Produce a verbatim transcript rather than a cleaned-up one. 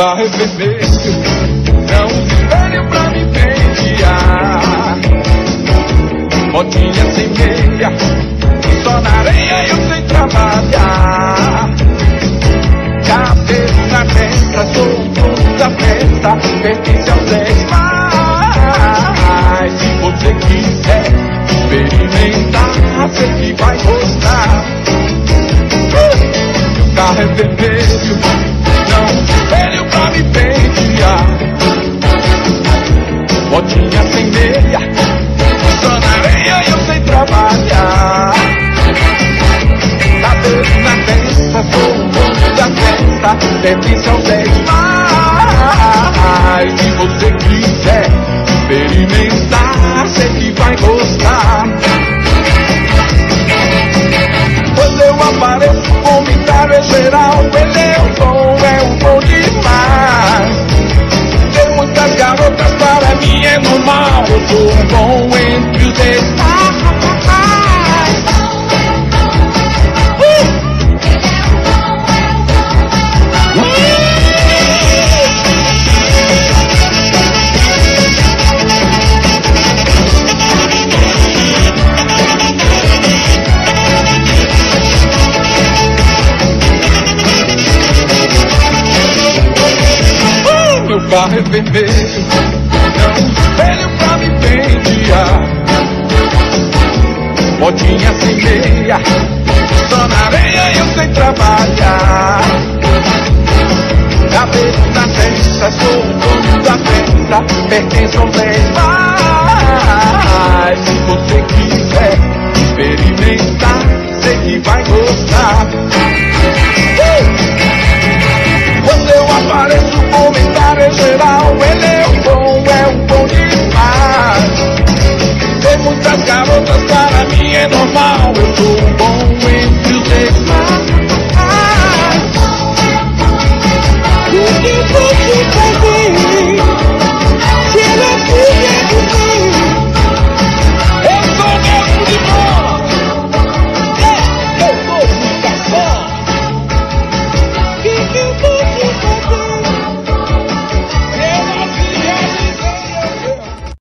carro é vermelho, não uso espelho pra me pentear. Botinha sem meia, só na areia eu sei trabalhar. Cabelo na testa, sou o dono da festa, pertence aos dez mais. Se você quiser experimentar, sei que vai gostar. O carro é vermelho, não uso espelho pra me pentear. Botinha sem meia, só na areia eu sei trabalhar. Cabelo na testa, sou o dono da festa, pertence aos dez mais. Se você quiser experimentar, sei que vai gostar. Quando eu apareço, o comentário é geral. Ele é o bom, é o bom demais. Ter muitas garotas para mim é normal. Eu sou o bom entre os demais. Meu carro é vermelho, não uso espelho pra me pentear. Botinha sem meia, só na areia eu sei trabalhar. Cabelo na testa, sou o dono da festa, pertence aos dez mais. Se você quiser experimentar,